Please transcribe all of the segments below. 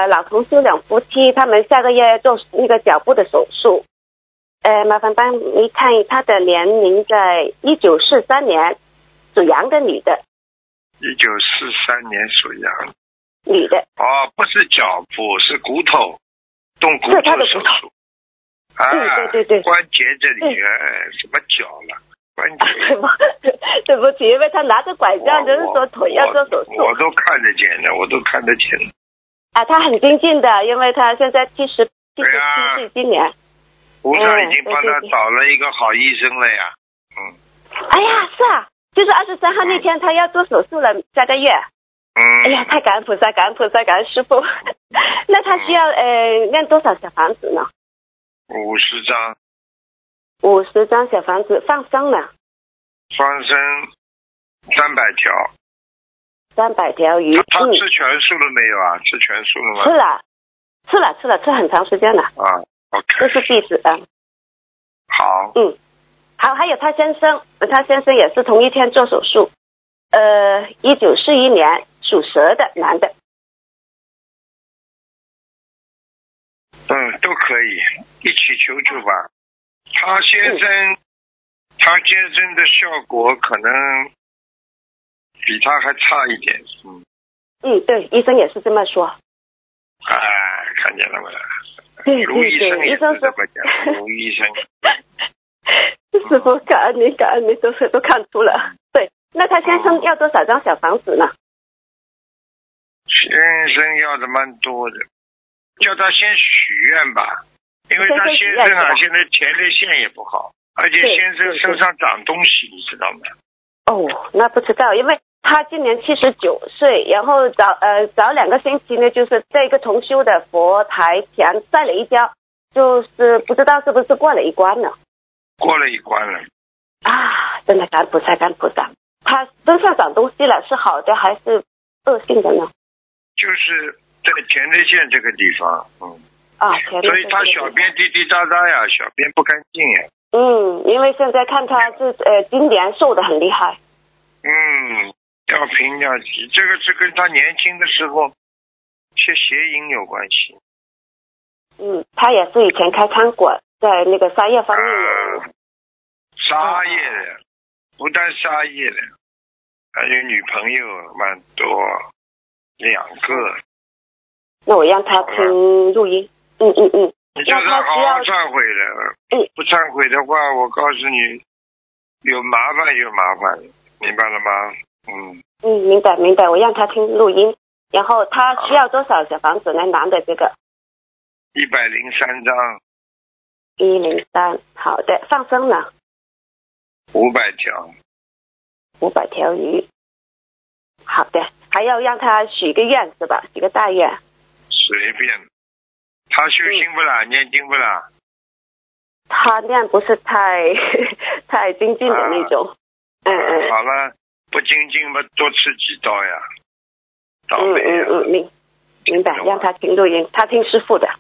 老同修两夫妻，他们下个月做那个脚部的手术。麻烦帮你看他的年龄，在1943年，属羊的女的。 1943年属羊。 女的。 哦，不是脚部，是骨头，动骨头手术。啊， 对， 关节这里，什么脚了？关节。 对不起，因为他拿着拐杖，就是说腿要做手术。 我都看得见的，我都看得见。 啊，他很精进的，因为他现在77岁，今年。 菩萨已经帮他找了一个好医生了呀。 哎呀，是啊，就是23号那天他要做手术了，下个月。哎呀，太感恩菩萨，感恩菩萨，感恩师父。那他需要念多少小房子呢 ？50张。 50张小房子，放生呢？ 放生300条。 300条鱼。 他吃全素了没有啊？吃全素了吗？ 吃了，吃很长时间了。 啊 ，OK。 这是弟子的。 好。 好，还有他先生也是同一天做手术。1941年属蛇的男的。 都可以一起求求吧。他先生的效果可能比他还差一点。 对，医生也是这么说。 看见了吗？ 卢医生也是这么讲。卢医生。 师父，感恩你，都看出了。对，那他先生要多少张小房子呢？ 先生要的蛮多的，叫他先许愿吧，因为他先生啊，现在前列腺也不好，而且先生身上长东西，你知道吗？ 那不知道，因为他今年79岁，然后早2个星期呢，就是这个重修的佛台前摔了一跤，就是不知道是不是过了一关了。 过了一关了。 真的感恩菩萨，感恩菩萨。他身上长东西了，是好的还是恶性的呢？ 就是在前列腺这个地方。所以他小便滴滴答答呀，小便不干净呀。 因为现在看他是今年瘦得很厉害。 要平要急，这个是跟他年轻的时候些邪淫有关系。 他也是以前开餐馆，在那个沙业方面有。 沙业的，不但沙业的，还有女朋友蛮多，2个。 那我让他听录音。 你叫他好好忏悔的。不忏悔的话，我告诉你，有麻烦，明白了吗？ 明白，我让他听录音。然后他需要多少小房子呢？男的这个。 103张。 103，好的，放生呢 ？500条。 500条鱼。好的，还要让他许个愿是吧？许个大愿。 随便。他修心不啦？念经不啦？ 他念不是太精进的那种。 好了，不精进嘛，多吃几刀呀。 明白，让他听录音，他听师父的。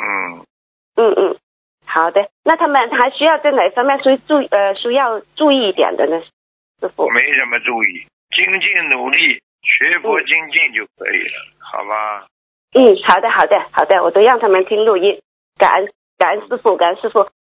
好的，那他们还需要在哪方面需要注意一点的呢？师父。 没什么注意，精进努力，学佛精进就可以了，好吧？ 好的，我都让他们听录音。感恩师父，感恩师父。